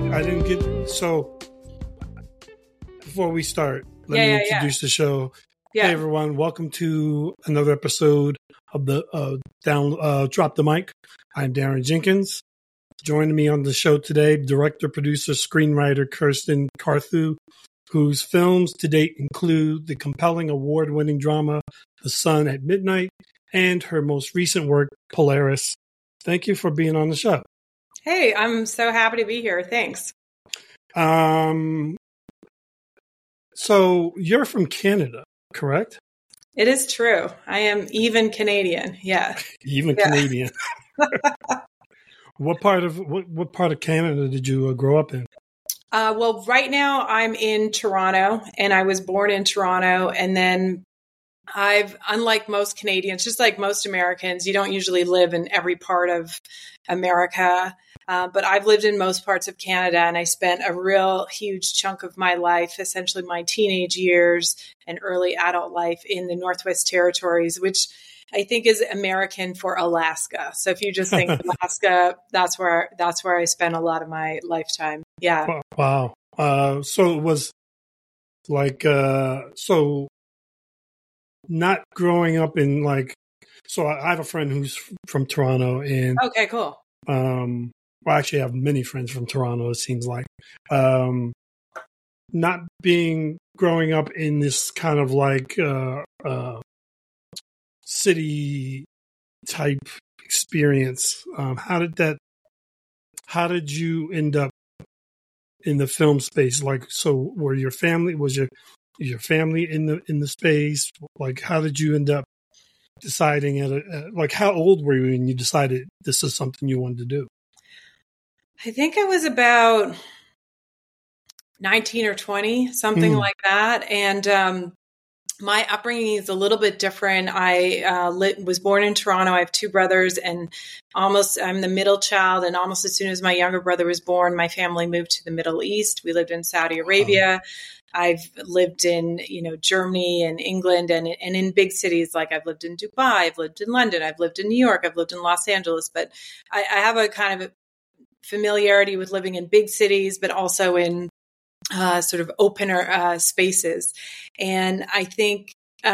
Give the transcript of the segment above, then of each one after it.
I didn't get so. Before we start, let me introduce the show. Yeah. Hey everyone, welcome to another episode of the Drop the Mic. I'm Darren Jenkins. Joining me on the show today, director, producer, screenwriter Kirsten Carthew, whose films to date include the compelling award-winning drama The Sun at Midnight and her most recent work, Polaris. Thank you for being on the show. Hey, I'm so happy to be here. Thanks. So you're from Canada, correct? It is true. I am even Canadian. Yeah. Even Canadian. What part of Canada did you grow up in? Well, right now I'm in Toronto, and I was born in Toronto, and then unlike most Canadians, just like most Americans, you don't usually live in every part of America. But I've lived in most parts of Canada, and I spent a real huge chunk of my life, essentially my teenage years and early adult life, in the Northwest Territories, which I think is American for Alaska. So if you just think Alaska, that's where I spent a lot of my lifetime. Yeah. Wow. So it was like, so not growing up in so I have a friend who's from Toronto, and okay, cool. Well, actually, I have many friends from Toronto, it seems like. Not growing up in this kind of city type experience. How did you end up in the film space? So were was your family in the space? How did you end up deciding how old were you when you decided this is something you wanted to do? I think I was about 19 or 20, something like that. And my upbringing is a little bit different. I was born in Toronto. I have two brothers, and I'm the middle child. And almost as soon as my younger brother was born, my family moved to the Middle East. We lived in Saudi Arabia. I've lived in, Germany and England and in big cities. Like I've lived in Dubai, I've lived in London, I've lived in New York, I've lived in Los Angeles. But I have a kind of a familiarity with living in big cities, but also in sort of opener spaces. And I think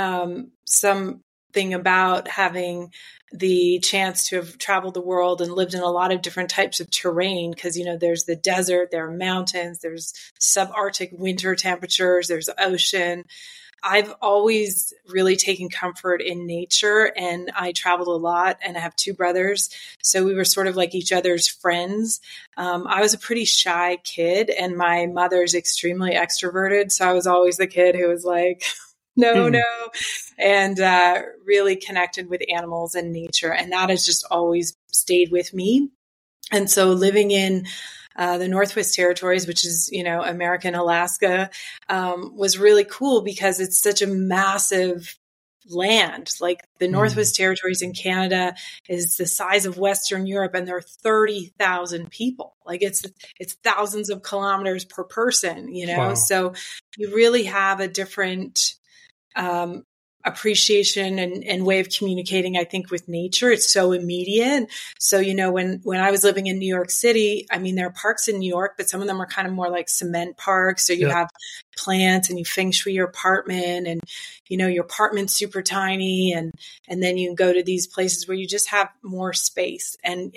something about having the chance to have traveled the world and lived in a lot of different types of terrain, because, there's the desert, there are mountains, there's subarctic winter temperatures, there's ocean. I've always really taken comfort in nature, and I traveled a lot, and I have two brothers. So we were sort of like each other's friends. I was a pretty shy kid, and my mother's extremely extroverted. So I was always the kid who was like, no, and really connected with animals and nature. And that has just always stayed with me. And so living in the Northwest Territories, which is, American Alaska, was really cool because it's such a massive land. Like the Northwest Territories in Canada is the size of Western Europe, and there are 30,000 people. Like it's thousands of kilometers per person, Wow. So you really have a different appreciation and way of communicating, I think, with nature. It's so immediate. So, when I was living in New York City, I mean, there are parks in New York, but some of them are kind of more like cement parks. So you have plants, and you feng shui your apartment, and, your apartment's super tiny. And then you can go to these places where you just have more space and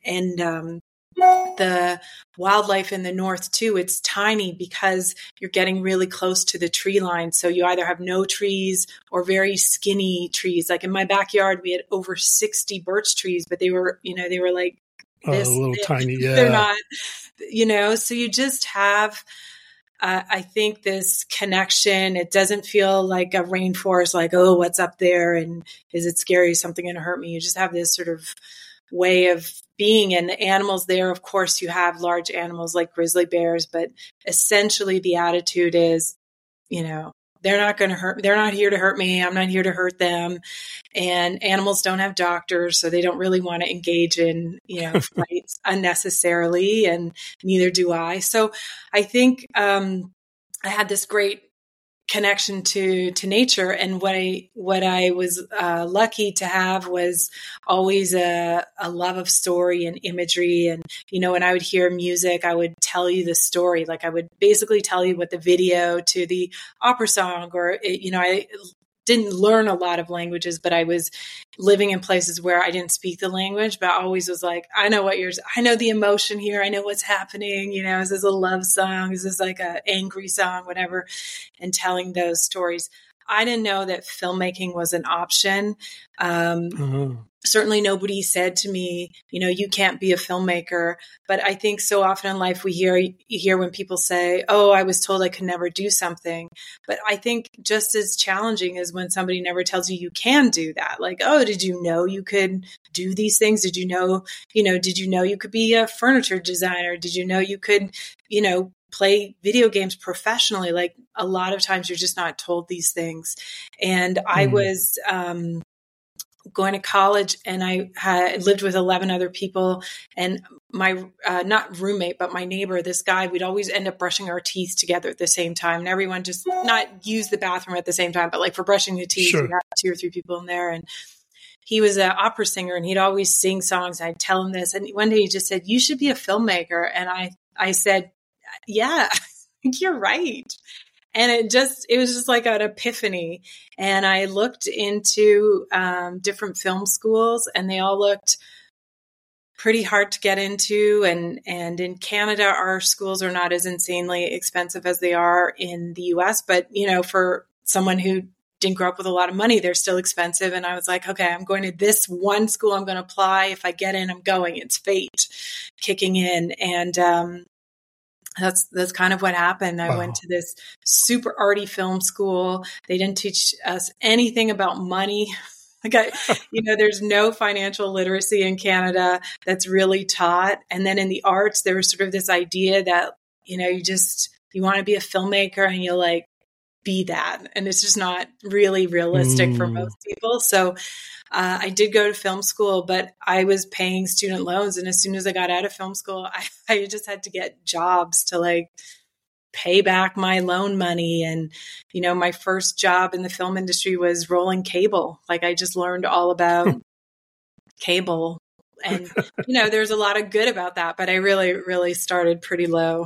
the wildlife in the north too. It's tiny because you're getting really close to the tree line. So you either have no trees or very skinny trees. Like in my backyard, we had over 60 birch trees, but they were like this. A little tiny. Yeah. They're not, so you just have, I think, this connection. It doesn't feel like a rainforest, like, oh, what's up there? And is it scary? Is something going to hurt me? You just have this sort of way of being. And the animals there, of course, you have large animals like grizzly bears, but essentially the attitude is, they're not going to hurt. They're not here to hurt me. I'm not here to hurt them. And animals don't have doctors, so they don't really want to engage in, fights unnecessarily, and neither do I. So I think I had this great connection to nature. And what I was lucky to have was always a love of story and imagery. And, when I would hear music, I would tell you the story. Like I would basically tell you what the video to the opera song, or, I didn't learn a lot of languages, but I was living in places where I didn't speak the language, but I always was like, I know the emotion here. I know what's happening. Is this a love song? Is this like a angry song, whatever? And telling those stories. I didn't know that filmmaking was an option. Certainly nobody said to me, you can't be a filmmaker. But I think so often in life you hear when people say, oh, I was told I could never do something. But I think just as challenging is when somebody never tells you can do that. Like, oh, did you know you could do these things? Did you know you could be a furniture designer? Did you know you could, play video games professionally? Like a lot of times you're just not told these things. And I was going to college, and I had lived with 11 other people, and my not roommate, but my neighbor, this guy, we'd always end up brushing our teeth together at the same time, and everyone just not use the bathroom at the same time, but like for brushing your teeth, you have 2 or 3 people in there. And he was an opera singer, and he'd always sing songs. I'd tell him this, and one day he just said, you should be a filmmaker. And I said, yeah, you're right. And it was just like an epiphany. And I looked into different film schools, and they all looked pretty hard to get into. And in Canada, our schools are not as insanely expensive as they are in the US. But, for someone who didn't grow up with a lot of money, they're still expensive. And I was like, okay, I'm going to this one school. I'm going to apply. If I get in, I'm going. It's fate kicking in. And, that's kind of what happened. I went to this super arty film school. They didn't teach us anything about money. There's no financial literacy in Canada that's really taught. And then in the arts, there was sort of this idea that, you want to be a filmmaker and you'll like be that. And it's just not really realistic for most people. So I did go to film school, but I was paying student loans. And as soon as I got out of film school, I just had to get jobs to like pay back my loan money. And, my first job in the film industry was rolling cable. Like I just learned all about cable. And, there's a lot of good about that, but I really, really started pretty low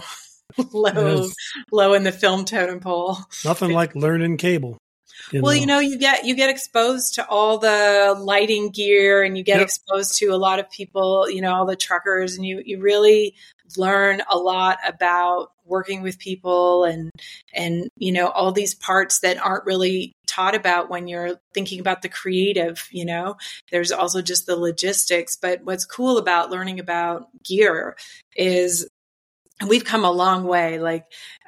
in the film totem pole. Nothing like learning cable. You get exposed to all the lighting gear, and you get exposed to a lot of people, all the truckers, and you really learn a lot about working with people and all these parts that aren't really taught about when you're thinking about the creative. There's also just the logistics. But what's cool about learning about gear is, and we've come a long way, like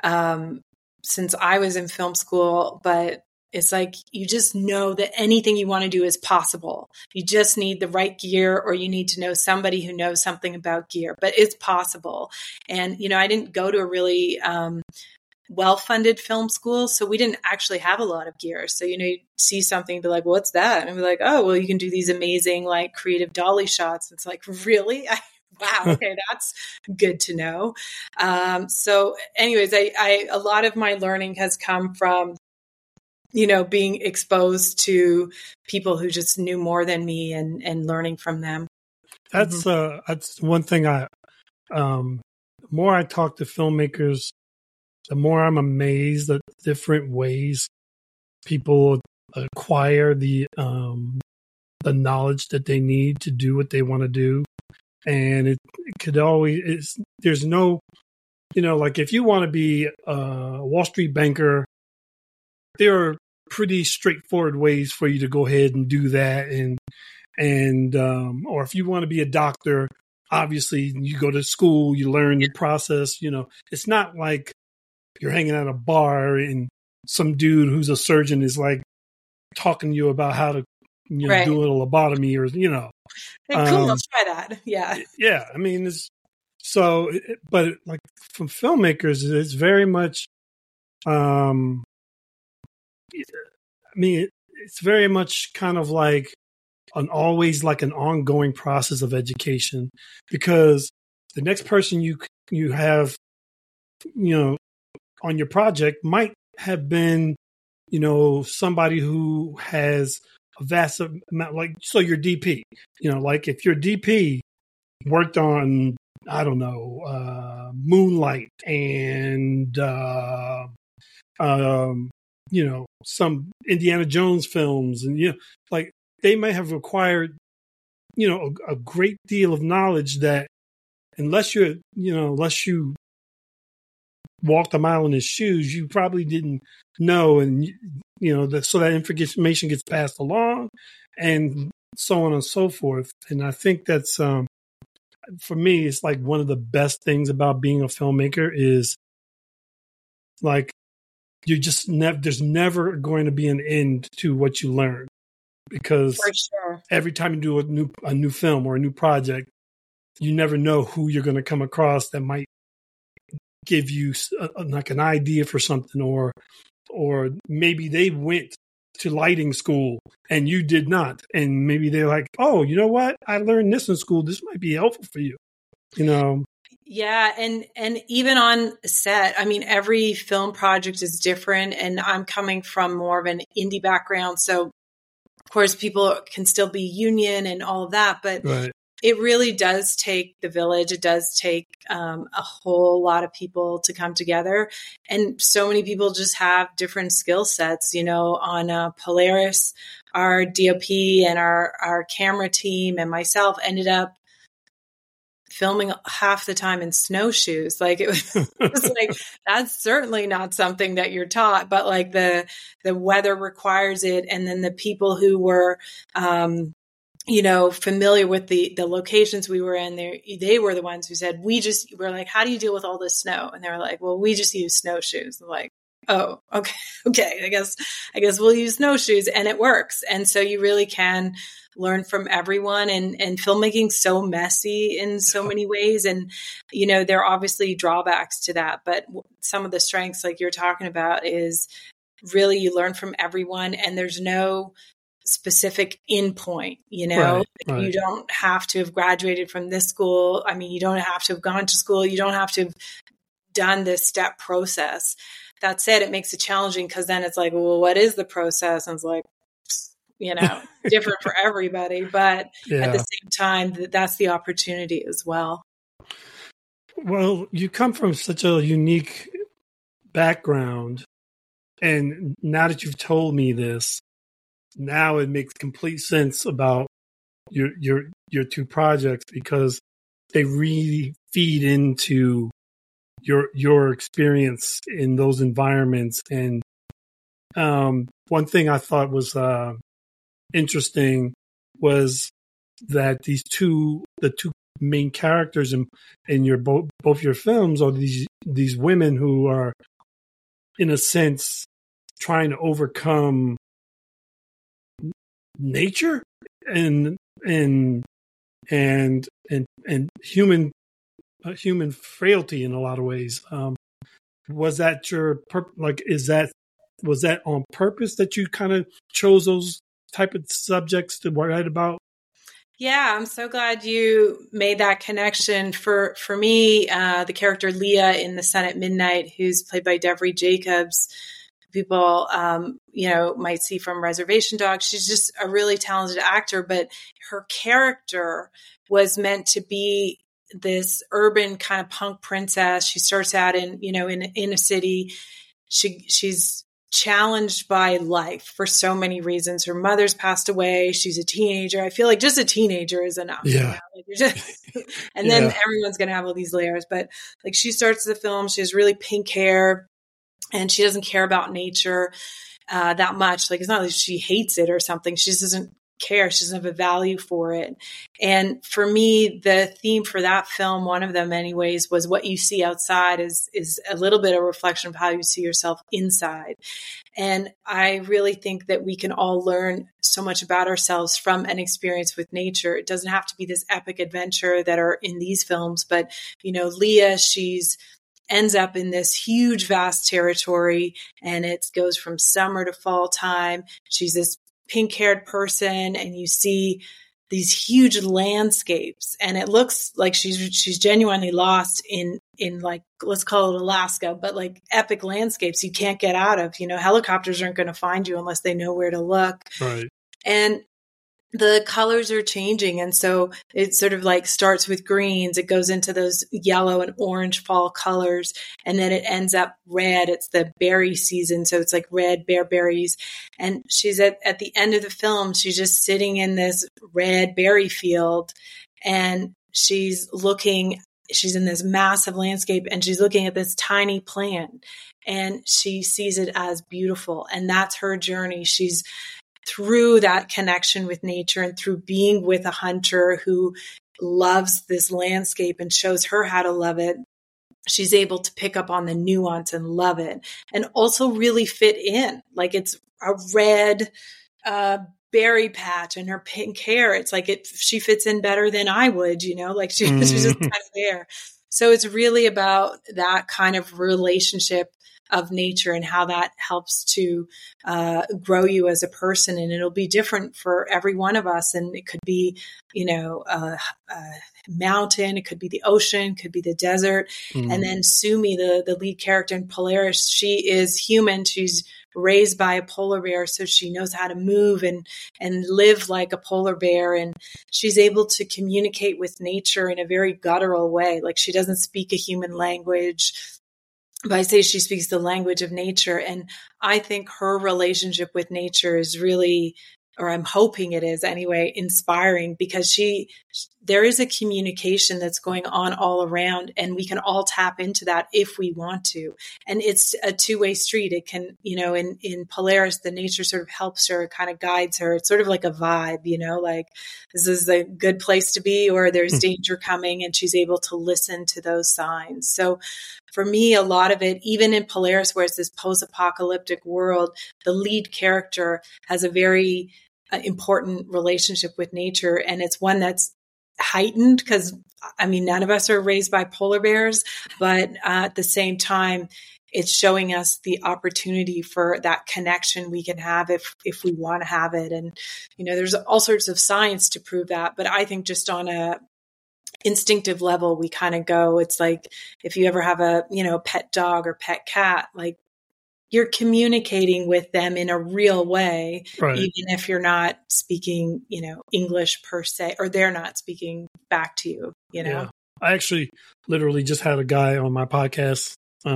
since I was in film school, but it's like you just know that anything you want to do is possible. You just need the right gear, or you need to know somebody who knows something about gear, but it's possible. And, I didn't go to a really well-funded film school, so we didn't actually have a lot of gear. So, you'd see something and be like, what's that? And be like, oh, well, you can do these amazing, like creative dolly shots. It's like, really? Wow. Okay. That's good to know. So anyways, a lot of my learning has come from, being exposed to people who just knew more than me and learning from them. That's one thing the more I talk to filmmakers, the more I'm amazed at different ways people acquire the knowledge that they need to do what they want to do. And it could always, there's no, like if you want to be a Wall Street banker, there are pretty straightforward ways for you to go ahead and do that. And or if you want to be a doctor, obviously you go to school, you learn the process, it's not like you're hanging at a bar and some dude who's a surgeon is like talking to you about how to, right. do a lobotomy or, Hey, cool, let's try that. Yeah. Yeah. I mean, but like from filmmakers, it's very much, it's very much kind of like always like an ongoing process of education, because the next person you have, on your project might have been somebody who has a vast amount, like, so your DP, like if your DP worked on, I don't know, Moonlight and, some Indiana Jones films, and, like they may have acquired, a great deal of knowledge that unless you walked a mile in his shoes, you probably didn't know. And, so that information gets passed along and so on and so forth. And I think that's, for me, it's like one of the best things about being a filmmaker is like, you just there's never going to be an end to what you learn, because For sure. every time you do a new film or a new project, you never know who you're going to come across that might give you like an idea for something, or maybe they went to lighting school and you did not, and maybe they're like, oh, you know what, I learned this in school, this might be helpful for you. Yeah. And even on set, I mean, every film project is different, and I'm coming from more of an indie background. So of course people can still be union and all of that, but Right. It really does take the village. It does take a whole lot of people to come together. And so many people just have different skill sets. On Polaris, our DOP and our camera team and myself ended up filming half the time in snowshoes. Like it was like, that's certainly not something that you're taught, but like the weather requires it. And then the people who were, familiar with the locations we were in, they were the ones who said, we're like, how do you deal with all this snow? And they were like, well, we just use snowshoes. I'm like, oh, okay. I guess we'll use snowshoes, and it works. And so you really can learn from everyone, and filmmaking's so messy in so many ways. And, there are obviously drawbacks to that, but some of the strengths like you're talking about is really you learn from everyone, and there's no specific endpoint, Right. You don't have to have graduated from this school. I mean, you don't have to have gone to school. You don't have to have done this step process. That said, it makes it challenging, because then it's like, well, what is the process? And it's like, different for everybody. But at the same time, that's the opportunity as well. Well, you come from such a unique background, and now that you've told me this, now it makes complete sense about your two projects, because they really feed into your experience in those environments. And one thing I thought was interesting was that the two main characters in your both your films are these women who are, in a sense, trying to overcome nature and human frailty in a lot of ways. Was that was that on purpose that you kind of chose those type of subjects to write about? Yeah, I'm so glad you made that connection. For me, the character Leah in The Sun at Midnight, who's played by Devery Jacobs, people, might see from Reservation Dogs. She's just a really talented actor, but her character was meant to be this urban kind of punk princess. She starts out in a city. She's challenged by life for so many reasons. Her mother's passed away. She's a teenager. I feel like just a teenager is enough. Yeah. And then everyone's going to have all these layers. But like, she starts the film, she has really pink hair, and she doesn't care about nature that much. Like, it's not like she hates it or something. She just doesn't care. She doesn't have a value for it. And for me, the theme for that film, one of them anyways, was what you see outside is a little bit of a reflection of how you see yourself inside. And I really think that we can all learn so much about ourselves from an experience with nature. It doesn't have to be this epic adventure that are in these films, but Leah, ends up in this huge, vast territory, and it goes from summer to fall time. She's this pink-haired person, and you see these huge landscapes, and it looks like she's genuinely lost in like, let's call it Alaska, but like epic landscapes you can't get out of. Helicopters aren't going to find you unless they know where to look. Right. And the colors are changing. And so it sort of like starts with greens. It goes into those yellow and orange fall colors. And then it ends up red. It's the berry season. So it's like red berries. And she's at the end of the film, she's just sitting in this red berry field, and she's in this massive landscape, and she's looking at this tiny plant, and she sees it as beautiful. And that's her journey. She's through that connection with nature and through being with a hunter who loves this landscape and shows her how to love it, she's able to pick up on the nuance and love it, and also really fit in. Like, it's a red berry patch and her pink hair. It's like she fits in better than I would, like she's just kind of there. So it's really about that kind of relationship of nature and how that helps to grow you as a person. And it'll be different for every one of us. And it could be, a mountain, it could be the ocean, it could be the desert. And then Sumi, the lead character in Polaris, she is human. She's raised by a polar bear, so she knows how to move and live like a polar bear. And she's able to communicate with nature in a very guttural way. Like, she doesn't speak a human language, but I say she speaks the language of nature. And I think her relationship with nature is really, or I'm hoping it is anyway, inspiring, because there is a communication that's going on all around, and we can all tap into that if we want to. And it's a two-way street. It can, in Polaris, the nature sort of helps her, kind of guides her. It's sort of like a vibe, like, this is a good place to be, or there's danger coming, and she's able to listen to those signs. So for me, a lot of it, even in Polaris, where it's this post-apocalyptic world, the lead character has a very important relationship with nature. And it's one that's heightened because, none of us are raised by polar bears, but at the same time, it's showing us the opportunity for that connection we can have if we want to have it. And, there's all sorts of science to prove that. But I think just on a instinctive level, we kind of go, it's like, if you ever have a, pet dog or pet cat, like, you're communicating with them in a real way, right, even if you're not speaking, English per se, or they're not speaking back to you, Yeah. I actually literally just had a guy on my podcast.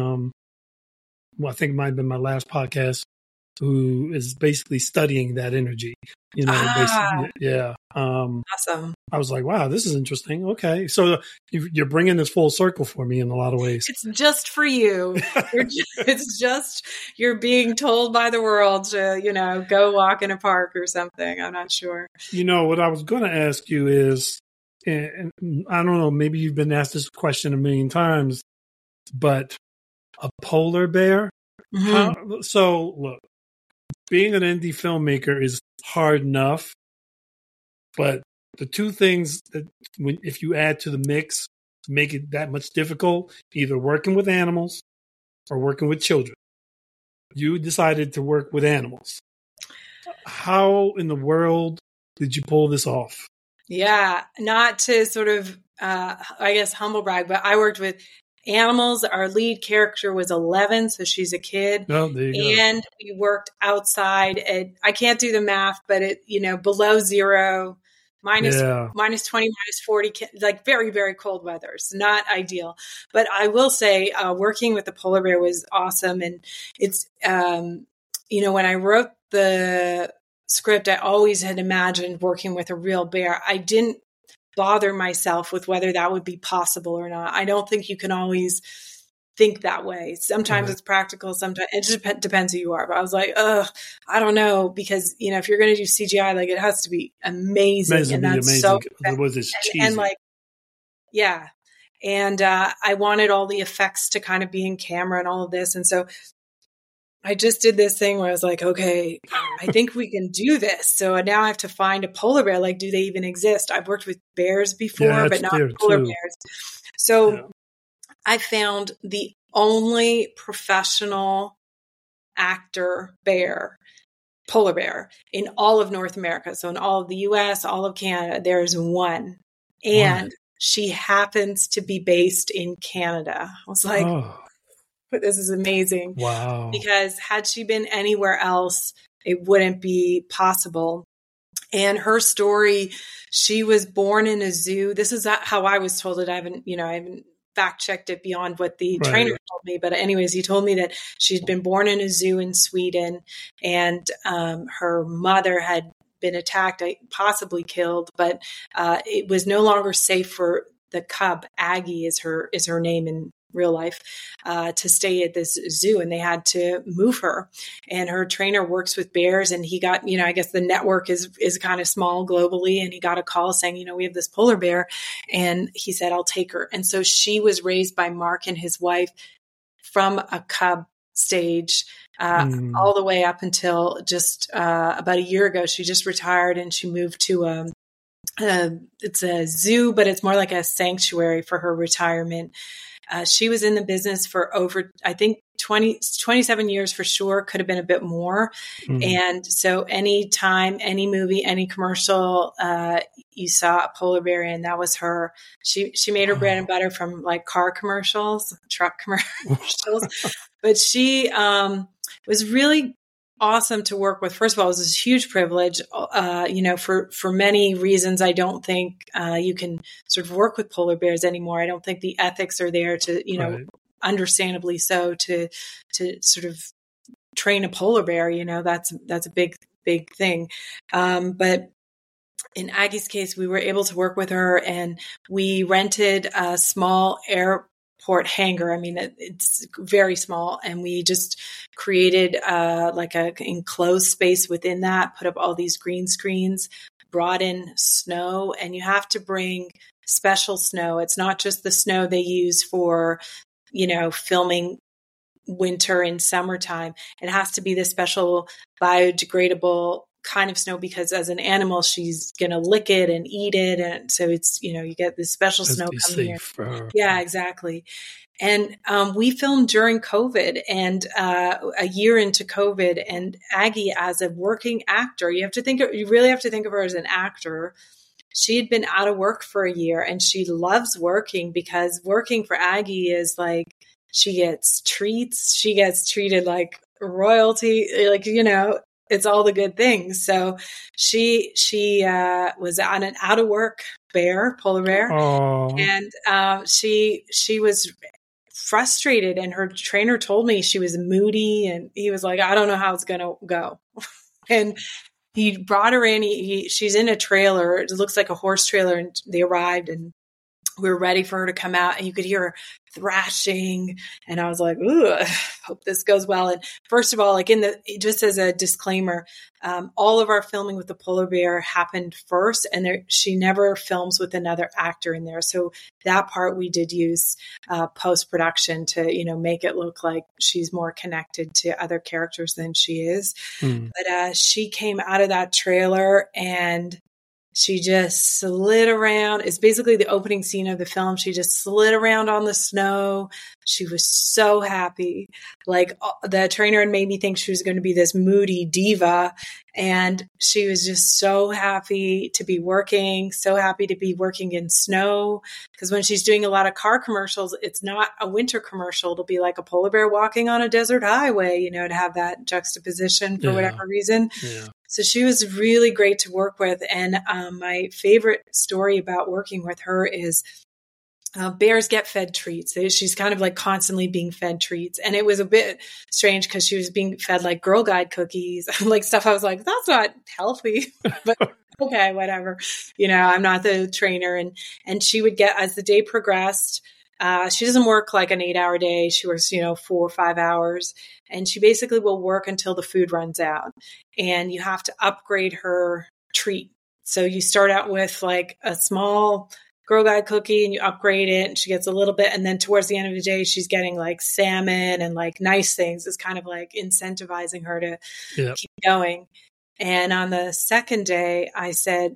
I think it might have been my last podcast, who is basically studying that energy, basically, yeah. Awesome. I was like, wow, this is interesting. Okay. So you're bringing this full circle for me in a lot of ways. It's just for you. You're being told by the world to, go walk in a park or something. I'm not sure. What I was going to ask you is, and I don't know, maybe you've been asked this question a million times, but a polar bear? So look, being an indie filmmaker is hard enough, but the two things that, if you add to the mix, make it that much difficult, either working with animals or working with children. You decided to work with animals. How in the world did you pull this off? Yeah, not to sort of, humble brag, but I worked with animals. Our lead character was 11, so she's a kid. Oh, there you go. And we worked outside at, I can't do the math, but below zero, minus 20, minus 40, like very, very cold weather. It's not ideal. But I will say, working with the polar bear was awesome. And it's, when I wrote the script, I always had imagined working with a real bear. I didn't bother myself with whether that would be possible or not. I don't think you can always think that way. Sometimes it's practical. Sometimes it just depends who you are. But I was like, I don't know, because if you're going to do CGI, like, it has to be amazing, and that's amazing. So otherwise it's cheesy. And like, yeah. And I wanted all the effects to kind of be in camera and all of this, and so I just did this thing where I was like, okay, I think we can do this. So now I have to find a polar bear. Like, do they even exist? I've worked with bears before, but not polar bears. So I found the only professional actor bear polar bear in all of North America. So in all of the US, all of Canada, there's one. And she happens to be based in Canada. I was like, this is amazing. Wow. Because had she been anywhere else, it wouldn't be possible. And her story, she was born in a zoo. This is how I was told it. I haven't fact checked it beyond what the trainer told me. But anyways, he told me that she'd been born in a zoo in Sweden, and her mother had been attacked, possibly killed, but it was no longer safe for the cub. Aggie is her name in real life, to stay at this zoo, and they had to move her. And her trainer works with bears, and he got, I guess the network is kind of small globally, and he got a call saying, we have this polar bear, and he said, I'll take her. And so she was raised by Mark and his wife from a cub stage all the way up until just about a year ago. She just retired, and she moved to it's a zoo, but it's more like a sanctuary for her retirement. She was in the business for over, I think, 27 years for sure, could have been a bit more. And so any time, any movie, any commercial, you saw a polar bear in, that was her. She made her bread and butter from like car commercials, truck commercials. But she was really awesome to work with. First of all, it was this huge privilege. For many reasons, I don't think you can sort of work with polar bears anymore. I don't think the ethics are there to, understandably so, to sort of train a polar bear. That's a big thing. But in Aggie's case, we were able to work with her, and we rented a small airport hangar. I mean, it's very small, and we just created like a enclosed space within that, put up all these green screens, brought in snow, and you have to bring special snow. It's not just the snow they use for, filming winter and summertime. It has to be the special biodegradable kind of snow, because as an animal, she's going to lick it and eat it. And so it's, you get this special snow coming in. Yeah, exactly. And we filmed during COVID, and a year into COVID, and Aggie, as a working actor, you really have to think of her as an actor. She had been out of work for a year, and she loves working, because working for Aggie is like, she gets treats, she gets treated like royalty, like, it's all the good things. So she was on an out of work polar bear. And she was frustrated, and her trainer told me she was moody, and he was like, I don't know how it's going to go. And he brought her in. She's in a trailer. It looks like a horse trailer, and they arrived, and we were ready for her to come out, and you could hear her thrashing. And I was like, ooh, I hope this goes well. And first of all, like just as a disclaimer, all of our filming with the polar bear happened first, and she never films with another actor in there. So that part we did use post-production to, make it look like she's more connected to other characters than she is. But she came out of that trailer, and she just slid around. It's basically the opening scene of the film. She just slid around on the snow. She was so happy. Like, the trainer had made me think she was going to be this moody diva. And she was just so happy to be working in snow. Because when she's doing a lot of car commercials, it's not a winter commercial. It'll be like a polar bear walking on a desert highway, to have that juxtaposition for whatever reason. Yeah. So she was really great to work with. And my favorite story about working with her is bears get fed treats. She's kind of like constantly being fed treats. And it was a bit strange, because she was being fed like Girl Guide cookies, like stuff. I was like, that's not healthy, but okay, whatever. I'm not the trainer. And she would get, as the day progressed, she doesn't work like an 8-hour day. She works, 4 or 5 hours, and she basically will work until the food runs out, and you have to upgrade her treat. So you start out with like a small Girl Guide cookie, and you upgrade it, and she gets a little bit. And then towards the end of the day, she's getting like salmon and like nice things. It's kind of like incentivizing her to keep going. And on the second day, I said,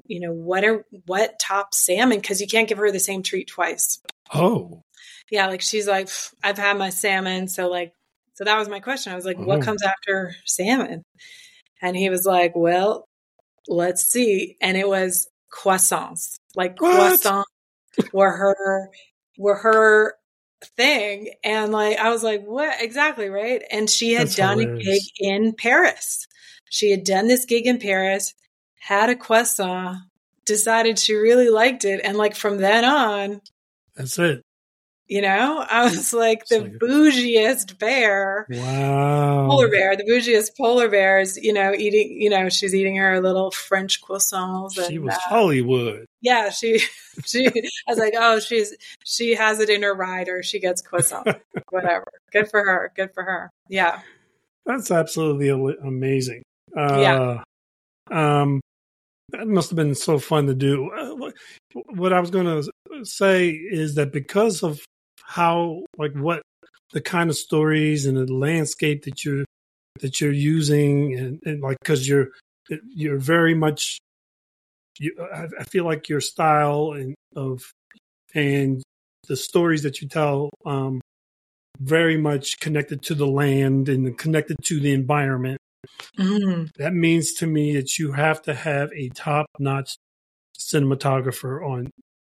what tops salmon? Because you can't give her the same treat twice. Oh. Yeah, like she's like, I've had my salmon. So that was my question. I was like, what comes after salmon? And he was like, well, let's see. And it was croissants. Like What? croissants were her thing. And like, I was like, what exactly? Right. And she had That's done a gig hilarious. in Paris. She had done this gig in Paris, had a croissant, decided she really liked it. And like from then on, That's it. you know, I was like It's the like, bougiest bear, wow. polar bear, the bougiest polar bears, you know, eating, you know, she's eating her little French croissants. She And was Hollywood. yeah, she, I was like, oh, she has it in her rider. She gets croissant, whatever. Good for her. Good for her. Yeah. That's absolutely amazing. Yeah. That must have been so fun to do. What I was going to say is that because of how, like, what the kind of stories and the landscape that you're using, and like, because you're very much, I feel like your style and the stories that you tell, very much connected to the land and connected to the environment. Mm. That means to me that you have to have a top-notch cinematographer on.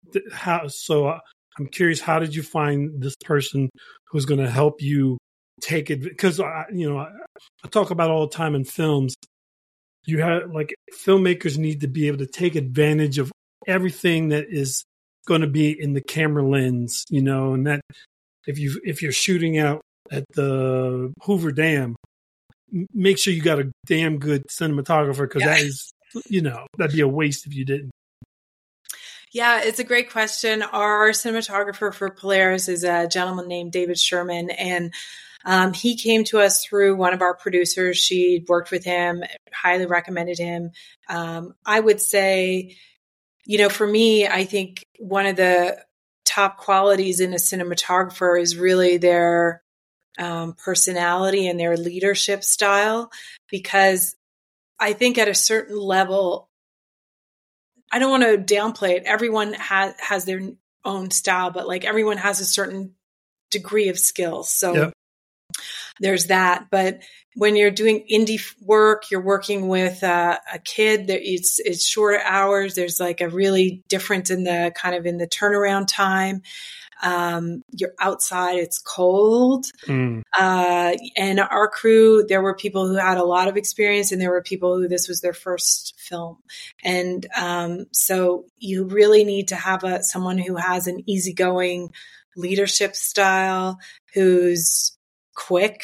I'm curious, how did you find this person who's going to help you take it? Because I talk about all the time in films. You have, like, filmmakers need to be able to take advantage of everything that is going to be in the camera lens, you know, and that if you're shooting out at the Hoover Dam, make sure you got a damn good cinematographer, because that is, you know, that'd be a waste if you didn't. Yeah, it's a great question. Our cinematographer for Polaris is a gentleman named David Sherman, and he came to us through one of our producers. She'd worked with him, highly recommended him. I would say, you know, for me, I think one of the top qualities in a cinematographer is really their personality and their leadership style, because I think at a certain level, I don't want to downplay it. Everyone has their own style, but like everyone has a certain degree of skill. So there's that. But when you're doing indie work, you're working with a kid that it's shorter hours. There's like a really difference in the kind of in the turnaround time. You're outside, it's cold. And our crew, there were people who had a lot of experience, and there were people who this was their first film. And so you really need to have someone who has an easygoing leadership style, who's quick,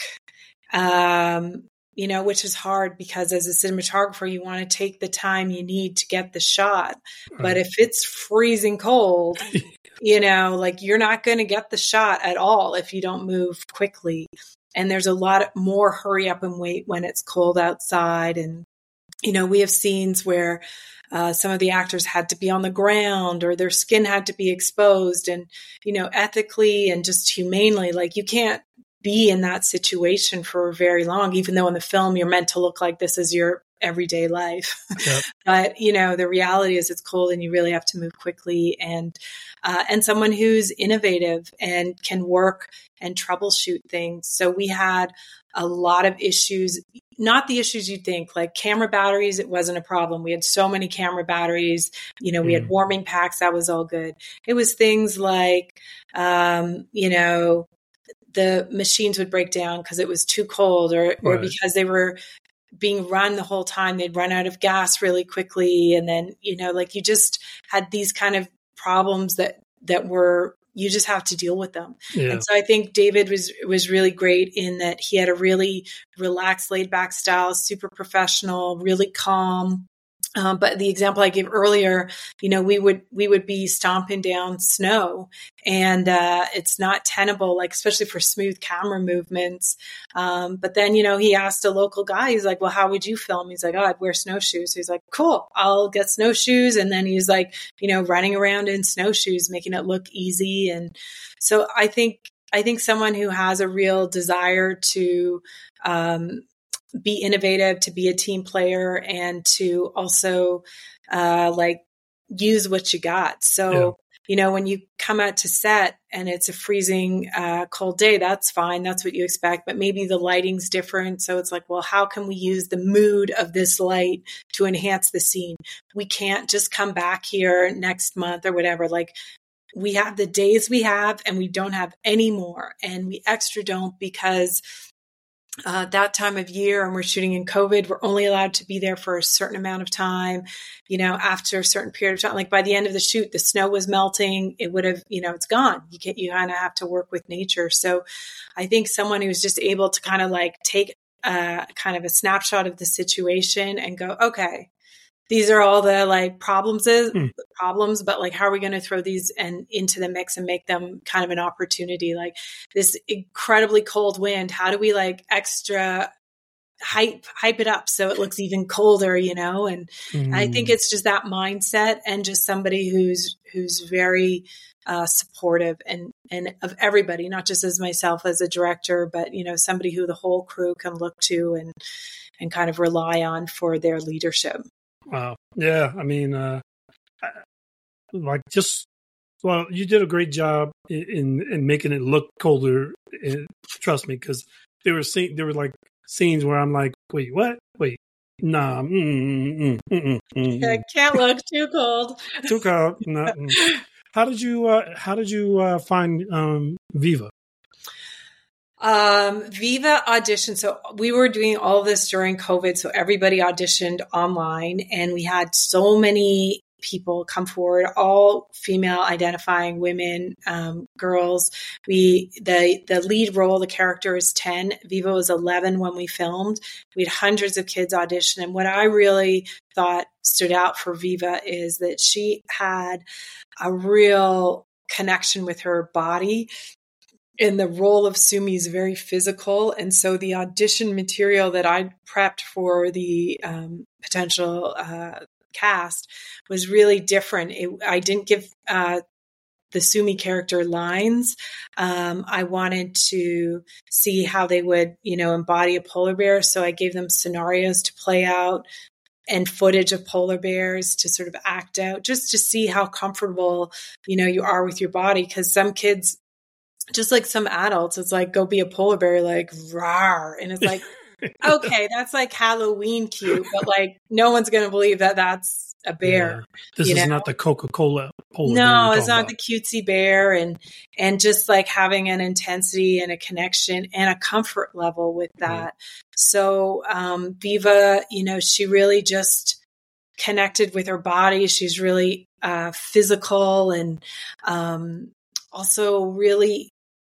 you know, which is hard because as a cinematographer, you want to take the time you need to get the shot. Right. But if it's freezing cold, you know, like you're not going to get the shot at all if you don't move quickly. And there's a lot more hurry up and wait when it's cold outside. And, you know, we have scenes where some of the actors had to be on the ground or their skin had to be exposed. And, you know, ethically and just humanely, like you can't be in that situation for very long, even though in the film you're meant to look like this is your everyday life. Yep. But, you know, the reality is it's cold and you really have to move quickly, and someone who's innovative and can work and troubleshoot things. So we had a lot of issues, not the issues you think, like camera batteries. It wasn't a problem. We had so many camera batteries, you know, we had warming packs. That was all good. It was things like, you know, the machines would break down because it was too cold or because they were being run the whole time. They'd run out of gas really quickly. And then, you know, like you just had these kind of problems that were, you just have to deal with them. Yeah. And so I think David was really great in that he had a really relaxed, laid back style, super professional, really calm. But the example I gave earlier, you know, we would be stomping down snow, and it's not tenable, like especially for smooth camera movements. But then, you know, he asked a local guy, he's like, "Well, how would you film?" He's like, "Oh, I'd wear snowshoes." So he's like, "Cool, I'll get snowshoes." And then he's like, you know, running around in snowshoes, making it look easy. And so I think someone who has a real desire to be innovative, to be a team player, and to also like use what you got. So when you come out to set and it's a freezing cold day, that's fine. That's what you expect. But maybe the lighting's different. So it's like, well, how can we use the mood of this light to enhance the scene? We can't just come back here next month or whatever. Like, we have the days we have and we don't have any more. And we extra don't because that time of year, and we're shooting in COVID, we're only allowed to be there for a certain amount of time, after a certain period of time. Like by the end of the shoot, the snow was melting. It would have, it's gone. You kind of have to work with nature. So I think someone who's just able to kind of like take kind of a snapshot of the situation and go, okay, these are all the like problems, but like, how are we going to throw these into the mix and make them kind of an opportunity? Like this incredibly cold wind, how do we like extra hype it up so it looks even colder, And I think it's just that mindset and just somebody who's very supportive and of everybody, not just as myself as a director, but somebody who the whole crew can look to and kind of rely on for their leadership. Wow. Yeah. I mean, you did a great job in making it look colder. Trust me, because there were like scenes where I'm like, wait, what? Wait, nah. It can't look too cold. Too cold. Nah. How did you find Viva? Viva auditioned. So we were doing all of this during COVID. So everybody auditioned online and we had so many people come forward, all female identifying women, girls. The lead role, the character is 10. Viva was 11 when we filmed. We had hundreds of kids audition. And what I really thought stood out for Viva is that she had a real connection with her body. And the role of Sumi is very physical. And so the audition material that I prepped for the potential cast was really different. I didn't give the Sumi character lines. I wanted to see how they would, embody a polar bear. So I gave them scenarios to play out and footage of polar bears to sort of act out, just to see how comfortable, you are with your body. Because some kids, just like some adults, it's like, go be a polar bear, like, rawr. And it's like, okay, that's like Halloween cute, but like, no one's going to believe that that's a bear. Yeah. This is not the Coca-Cola polar bear. No, it's not the cutesy bear. And just like having an intensity and a connection and a comfort level with that. So, Viva, she really just connected with her body. She's really, physical and, also really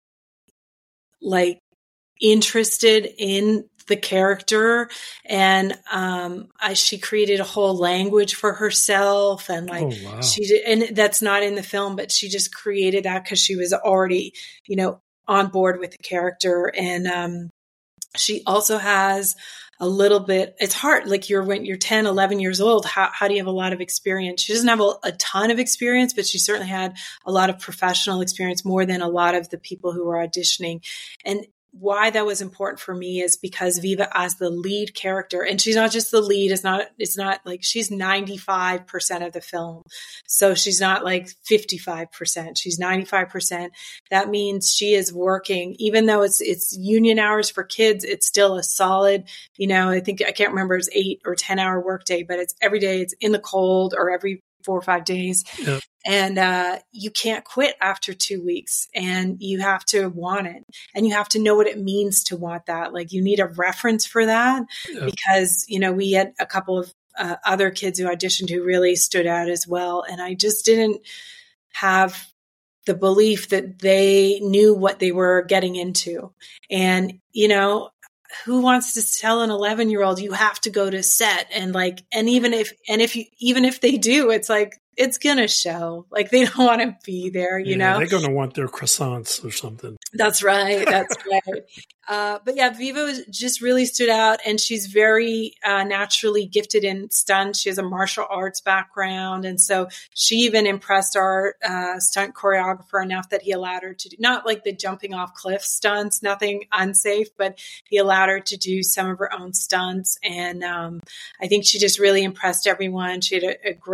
like interested in the character. And she created a whole language for herself. And like she did, and that's not in the film, but she just created that because she was already, on board with the character. And she also has a little bit, it's hard. Like when you're 10, 11 years old, how do you have a lot of experience? She doesn't have a ton of experience, but she certainly had a lot of professional experience, more than a lot of the people who were auditioning. And why that was important for me is because Viva as the lead character, and she's not just the lead, it's not like she's 95% of the film. So she's not like 55%, she's 95%. That means she is working, even though it's union hours for kids, it's still a solid, I can't remember, it's 8 or 10 hour workday, but it's every day, it's in the cold, or every 4 or 5 days. Yep. And you can't quit after 2 weeks, and you have to want it, and you have to know what it means to want that. Like you need a reference for that. Yep. Because, we had a couple of other kids who auditioned who really stood out as well. And I just didn't have the belief that they knew what they were getting into. And, who wants to tell an 11-year-old you have to go to set and even if they do, it's like, it's going to show, like, they don't want to be there, you know? They're going to want their croissants or something. That's right. That's right. But yeah, Viva just really stood out, and she's very naturally gifted in stunts. She has a martial arts background. And so she even impressed our stunt choreographer enough that he allowed her to do, not like the jumping off cliff stunts, nothing unsafe, but he allowed her to do some of her own stunts. And I think she just really impressed everyone. She had a great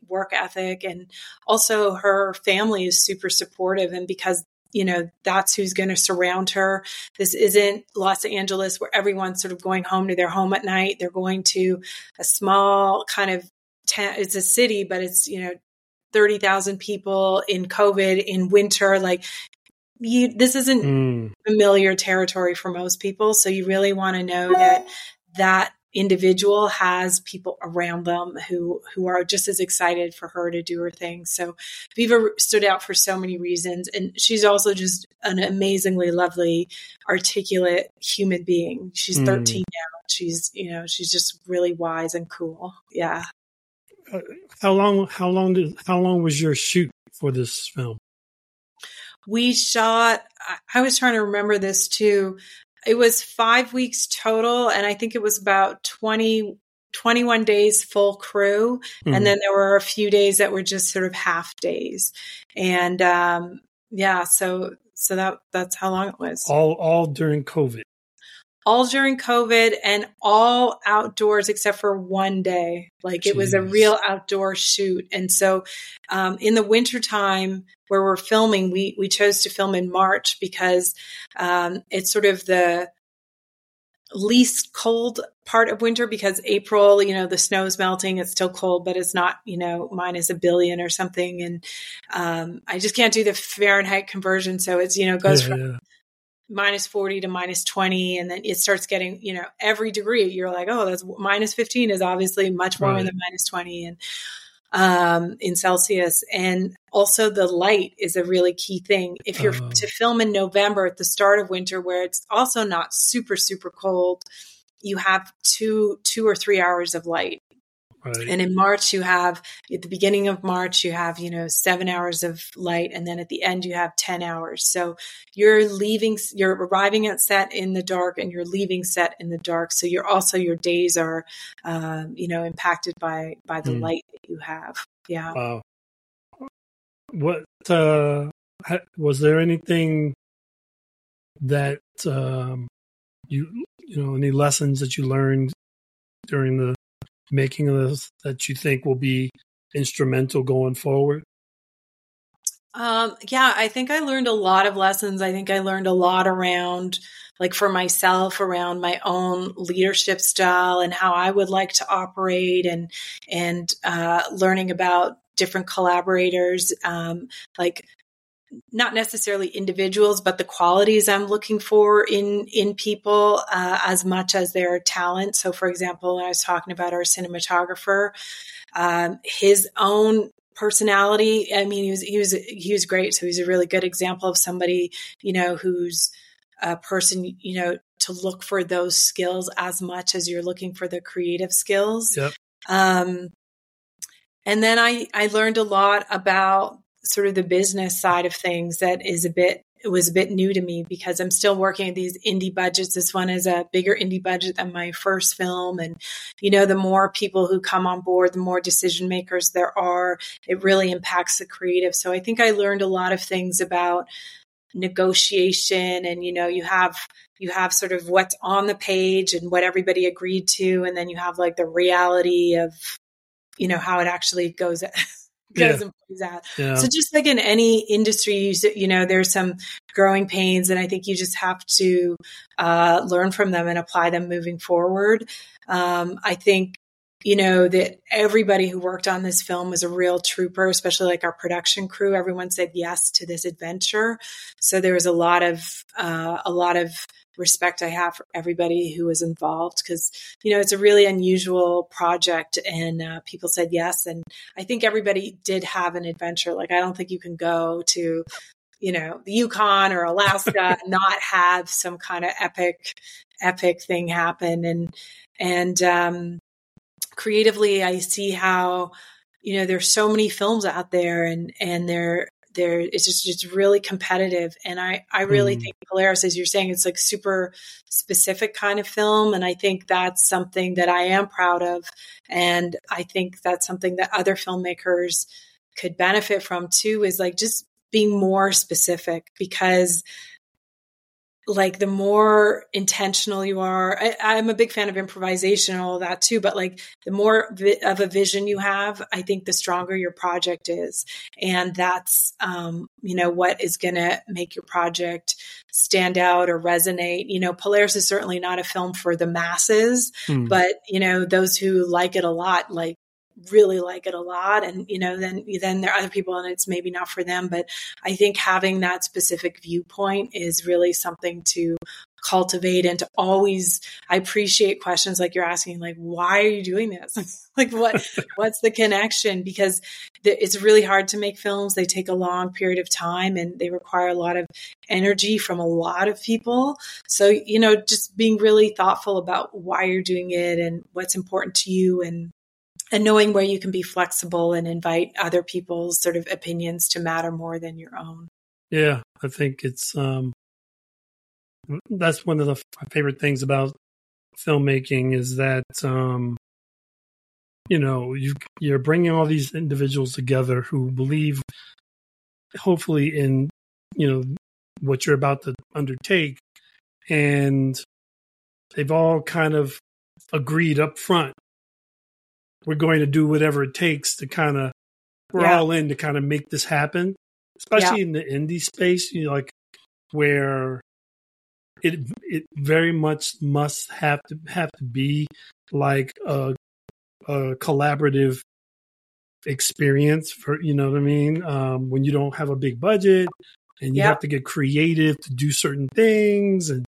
work ethic. And also her family is super supportive. And because, that's who's going to surround her. This isn't Los Angeles where everyone's sort of going home to their home at night. They're going to a small kind of town. It's a city, but it's, 30,000 people in COVID in winter. Like this isn't familiar territory for most people. So you really want to know that individual has people around them who are just as excited for her to do her thing. So Viva stood out for so many reasons. And she's also just an amazingly lovely, articulate human being. She's 13 now. She's just really wise and cool. Yeah. How long was your shoot for this film? We shot, I was trying to remember this too. It was 5 weeks total. And I think it was about 21 days full crew. And then there were a few days that were just sort of half days. And, so that's how long it was. All during COVID. All during COVID and all outdoors except for one day. Like it was a real outdoor shoot. And so in the wintertime where we're filming, we chose to film in March because it's sort of the least cold part of winter because April, the snow's melting. It's still cold, but it's not, minus a billion or something. And I just can't do the Fahrenheit conversion. So it's, goes from minus 40 to minus 20. And then it starts getting, every degree you're like, oh, that's minus 15 is obviously much warmer than minus 20 and in Celsius. And also the light is a really key thing. If you're to film in November at the start of winter, where it's also not super, super cold, you have two or 3 hours of light. Right. And in March, at the beginning of March, you have, 7 hours of light. And then at the end, you have 10 hours. So you're arriving at set in the dark and you're leaving set in the dark. So your days are, impacted by the light that you have. Yeah. Wow. What, was there anything that, any lessons that you learned during the making of this that you think will be instrumental going forward? I think I learned a lot of lessons. I think I learned a lot around, like for myself, around my own leadership style and how I would like to operate and learning about different collaborators, like not necessarily individuals, but the qualities I'm looking for in people as much as their talent. So, for example, when I was talking about our cinematographer, his own personality. I mean, he was great. So he's a really good example of somebody, who's a person, to look for those skills as much as you're looking for the creative skills. Yep. And then I learned a lot about sort of the business side of things that was a bit new to me because I'm still working at these indie budgets. This one is a bigger indie budget than my first film. And, the more people who come on board, the more decision makers there are, it really impacts the creative. So I think I learned a lot of things about negotiation and, you have sort of what's on the page and what everybody agreed to. And then you have like the reality of, how it actually goes and plays out. Yeah. So just like in any industry, there's some growing pains and I think you just have to learn from them and apply them moving forward. I think, that everybody who worked on this film was a real trooper, especially like our production crew. Everyone said yes to this adventure. So there was a lot of respect I have for everybody who was involved because, it's a really unusual project and people said yes. And I think everybody did have an adventure. Like, I don't think you can go to, the Yukon or Alaska and not have some kind of epic thing happen. And creatively, I see how, there's so many films out there and it's really competitive. And I really think Polaris, as you're saying, it's like super specific kind of film. And I think that's something that I am proud of. And I think that's something that other filmmakers could benefit from too, is like just being more specific because like the more intentional you are, I'm a big fan of improvisation and all that too, but like the more of a vision you have, I think the stronger your project is. And that's, what is going to make your project stand out or resonate. Polaris is certainly not a film for the masses, but, those who like it a lot, like really like it a lot. And, then there are other people and it's maybe not for them, but I think having that specific viewpoint is really something to cultivate and to always, I appreciate questions like you're asking, like, why are you doing this? Like what's the connection? Because it's really hard to make films. They take a long period of time and they require a lot of energy from a lot of people. So, just being really thoughtful about why you're doing it and what's important to you, and knowing where you can be flexible and invite other people's sort of opinions to matter more than your own. Yeah, I think it's that's one of my favorite things about filmmaking is that you're bringing all these individuals together who believe, hopefully, in what you're about to undertake, and they've all kind of agreed up front. We're going to do whatever it takes to we're all in to kind of make this happen, especially in the indie space, like where it very much must have to be like a collaborative experience for, you know what I mean? When you don't have a big budget and you have to get creative to do certain things, and,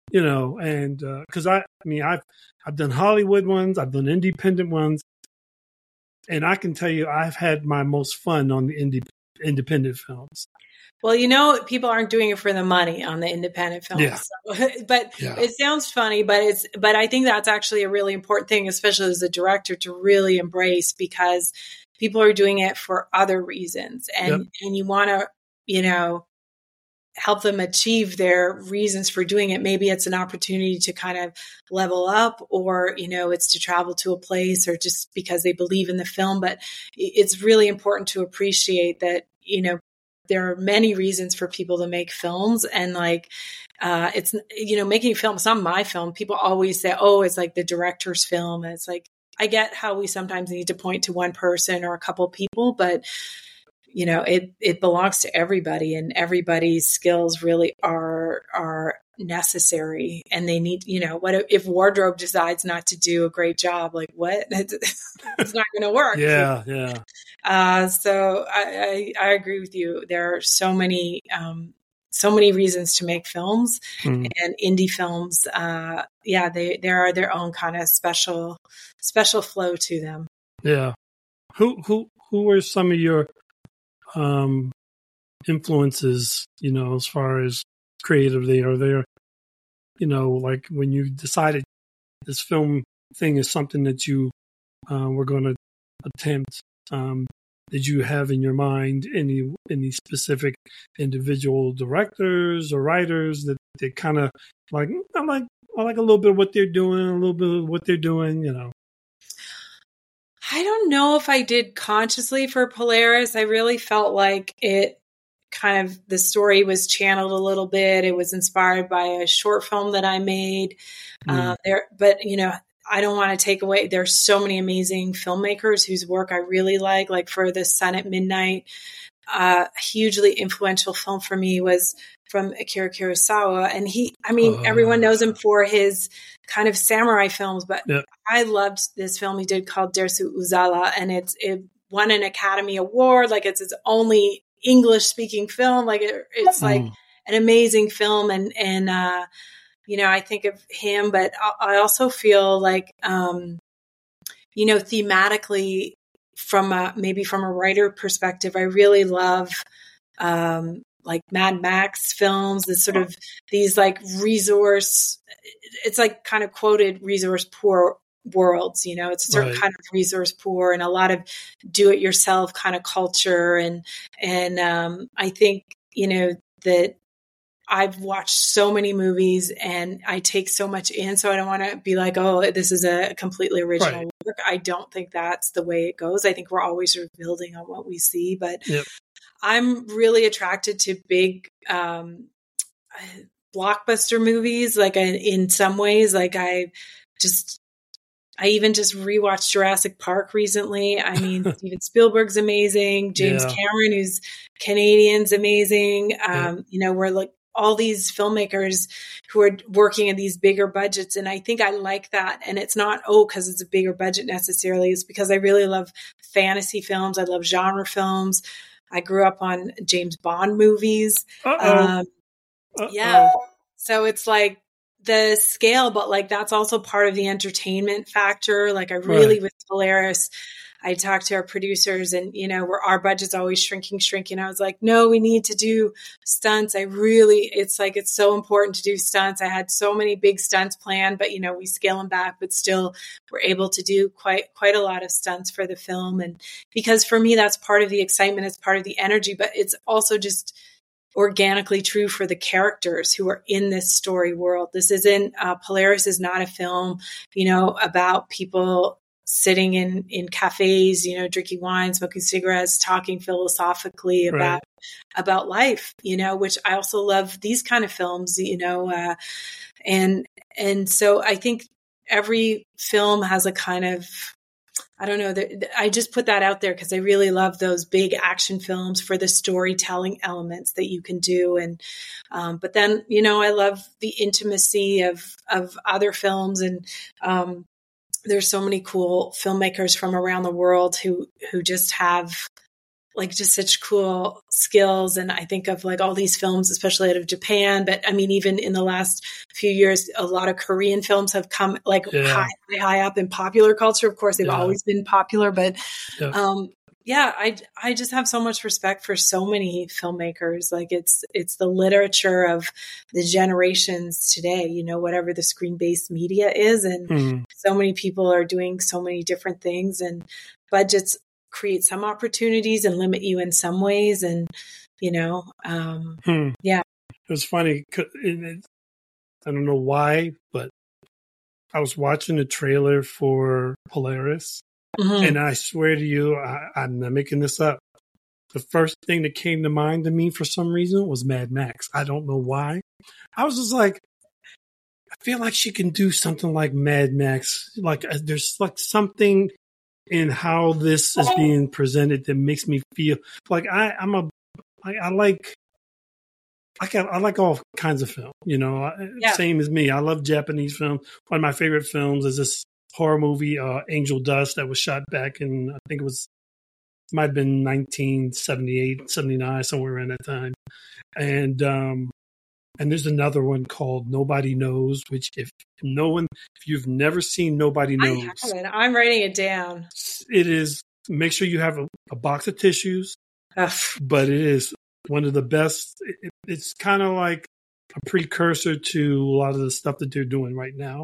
cause I've done Hollywood ones, I've done independent ones. And I can tell you, I've had my most fun on the independent films. Well, people aren't doing it for the money on the independent films. Yeah. So, but it sounds funny, but I think that's actually a really important thing, especially as a director, to really embrace, because people are doing it for other reasons, and you want to, help them achieve their reasons for doing it. Maybe it's an opportunity to kind of level up, or, it's to travel to a place, or just because they believe in the film. But it's really important to appreciate that, there are many reasons for people to make films, and like, it's, making film, it's not my film. People always say, oh, it's like the director's film. And it's like, I get how we sometimes need to point to one person or a couple people, but it belongs to everybody, and everybody's skills really are necessary, and they need, what if wardrobe decides not to do a great job? Like, what? It's not going to work. Yeah. So I agree with you. There are so many reasons to make films, and indie films. They are their own kind of special flow to them. Yeah. Who were some of your influences, as far as creatively? Are there, like when you decided this film thing is something that you were going to attempt, did you have in your mind any specific individual directors or writers that kind of like, I like a little bit of what they're doing, a little bit of what they're doing, I don't know if I did consciously for Polaris. I really felt like it kind of, the story was channeled a little bit. It was inspired by a short film that I made but I don't want to take away. There's so many amazing filmmakers whose work I really like for The Sun at Midnight. A hugely influential film for me was from Akira Kurosawa. And everyone knows him for his kind of samurai films, but I loved this film he did called Dersu Uzala, and it won an Academy Award. Like, it's its only English speaking film. Like, it's like an amazing film. And I think of him, but I also feel like, thematically, from a writer perspective, I really love, like Mad Max films, this sort of these like it's like kind of quoted resource poor worlds, it's a certain kind of resource poor and a lot of do it yourself kind of culture. And I think, that I've watched so many movies and I take so much in. So I don't want to be like, oh, this is a completely original work. I don't think that's the way it goes. I think we're always sort of building on what we see, but I'm really attracted to big, blockbuster movies. Like in some ways, like I even just rewatched Jurassic Park recently. I mean, Steven Spielberg's amazing. James Cameron, who's Canadian's amazing. We're like all these filmmakers who are working at these bigger budgets. And I think I like that. And it's not, because it's a bigger budget necessarily. It's because I really love fantasy films. I love genre films. I grew up on James Bond movies. Yeah. So it's like, the scale, but like that's also part of the entertainment factor. Like I really with Polaris, I talked to our producers and our budget's always shrinking. I was like, no, we need to do stunts. It's like it's so important to do stunts. I had so many big stunts planned, but we scale them back, but still we're able to do quite a lot of stunts for the film. And because for me that's part of the excitement, it's part of the energy, but it's also just organically true for the characters who are in this story world. This isn't, Polaris is not a film, about people sitting in cafes, drinking wine, smoking cigarettes, talking philosophically about life, which I also love these kind of films, and so I think every film has a kind of, I don't know. I just put that out there because I really love those big action films for the storytelling elements that you can do. And, but then, I love the intimacy of other films. And, there's so many cool filmmakers from around the world who just have like just such cool skills. And I think of like all these films, especially out of Japan. But I mean, even in the last few years, a lot of Korean films have come like high up in popular culture. Of course, they've always been popular, but I just have so much respect for so many filmmakers. Like it's the literature of the generations today, whatever the screen-based media is. And so many people are doing so many different things, and budgets create some opportunities and limit you in some ways. And, It was funny. I don't know why, but I was watching the trailer for Polaris, and I swear to you, I'm not making this up. The first thing that came to mind to me for some reason was Mad Max. I don't know why. I was just like, I feel like she can do something like Mad Max. Like there's like something in how this is being presented that makes me feel like I like all kinds of film, same as me. I love Japanese film. One of my favorite films is this horror movie, Angel Dust, that was shot back in, I think might have been 1978, 79, somewhere around that time. And there's another one called Nobody Knows, which if you've never seen Nobody Knows. I haven't. I'm writing it down. It is, make sure you have a box of tissues, but it is one of the best. It's kind of like a precursor to a lot of the stuff that they're doing right now.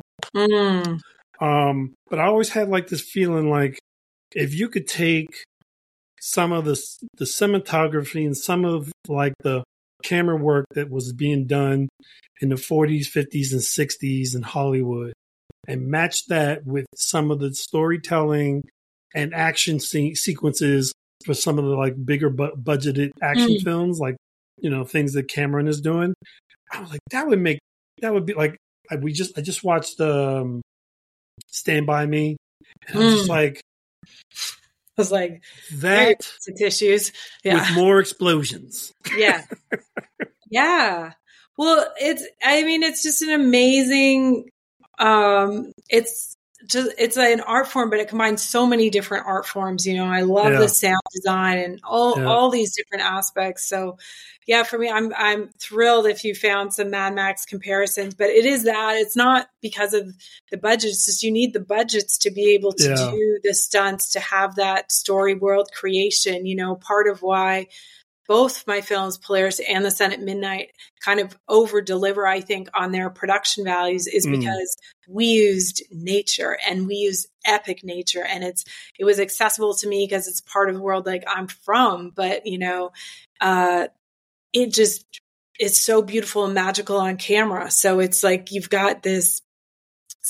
But I always had like this feeling like if you could take some of the cinematography and some of like the camera work that was being done in the 40s, 50s, and 60s in Hollywood and match that with some of the storytelling and action sequences for some of the like bigger budgeted action films, like, things that Cameron is doing. I was like, that would be like, I just watched Stand By Me. And I was just like, I was like, that tissues, with more explosions. Yeah. Yeah. Well, it's just an amazing, it's an art form, but it combines so many different art forms. I love the sound design and all these different aspects. So yeah, for me, I'm thrilled if you found some Mad Max comparisons, but it is that it's not because of the budget. It's just, you need the budgets to be able to do the stunts, to have that story world creation, part of why both my films, Polaris and The Sun at Midnight, kind of over deliver, I think, on their production values is because we used nature and we used epic nature, and it was accessible to me because it's part of the world like I'm from, but it just is so beautiful and magical on camera. So it's like you've got this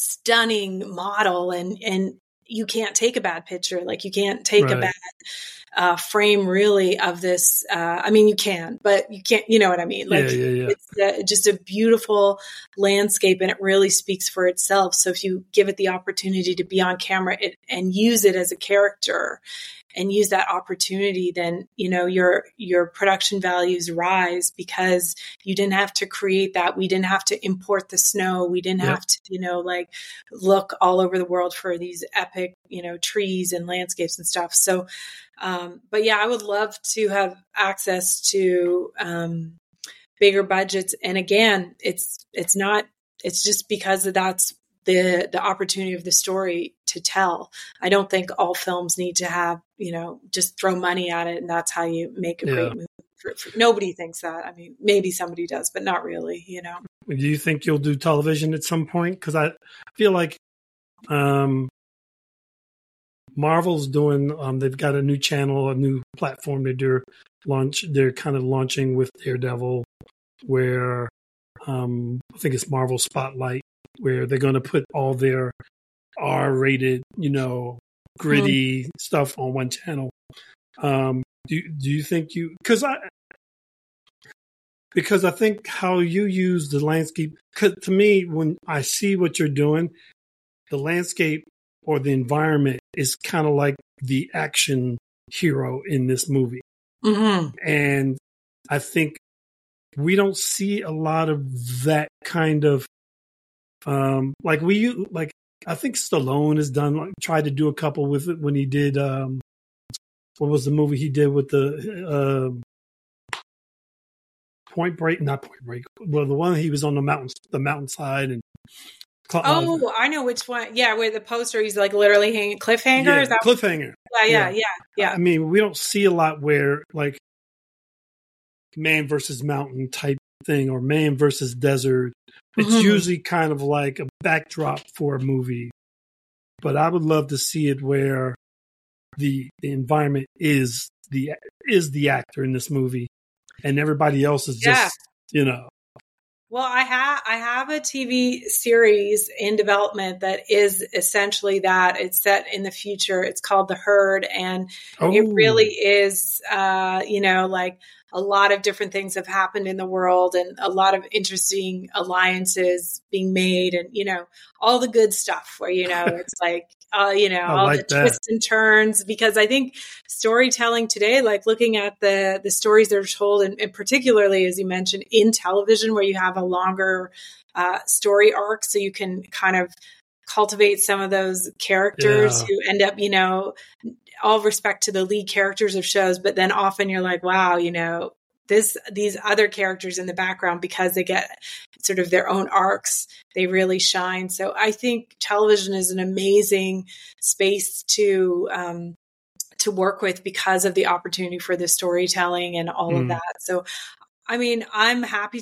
stunning model and you can't take a bad picture. Like you can't take a bad frame really of this. I mean, you can, but you can't, you know what I mean? Like it's just a beautiful landscape, and it really speaks for itself. So if you give it the opportunity to be on camera and use it as a character and use that opportunity, then, you know, your production values rise because you didn't have to create that. We didn't have to import the snow. We didn't have to, you know, like look all over the world for these epic, you know, trees and landscapes and stuff. So, but yeah, I would love to have access to, bigger budgets. And again, it's just because that's the opportunity of the story to tell. I don't think all films need to have, you know, just throw money at it and that's how you make a great movie. Nobody thinks that. I mean, maybe somebody does, but not really, you know. Do you think you'll do television at some point? Because I feel like Marvel's doing, they've got a new channel, a new platform they're kind of launching with Daredevil, where I think it's Marvel Spotlight, where they're going to put all their R-rated, you know, gritty stuff on one channel. Do you think because I think how you use the landscape, 'cause to me, when I see what you're doing, the landscape or the environment is kind of like the action hero in this movie. Mm-hmm. And I think we don't see a lot of that kind of, I think Stallone has done, tried to do a couple with it when he did, what was the movie he did with the, Point Break? Well, the one he was on the mountainside and. I know which one. Yeah, where the poster he's like literally hanging cliffhanger. Yeah, is that cliffhanger. Yeah. I mean, we don't see a lot where like man versus mountain type thing or man versus desert. It's usually kind of like a backdrop for a movie. But I would love to see it where the environment is the actor in this movie, and everybody else is just you know. Well, I have a TV series in development that is essentially that. It's set in the future. It's called The Herd, and it really is, you know, like a lot of different things have happened in the world and a lot of interesting alliances being made and, you know, all the good stuff where, you know, it's like, you know, all like the twists and turns, because I think storytelling today, like looking at the stories that are told, and particularly, as you mentioned, in television where you have a longer story arc, so you can kind of cultivate some of those characters who end up, you know, all respect to the lead characters of shows, but then often you're like, wow, you know, these other characters in the background, because they get sort of their own arcs, they really shine. So I think television is an amazing space to work with because of the opportunity for the storytelling and all of that. So I mean, I'd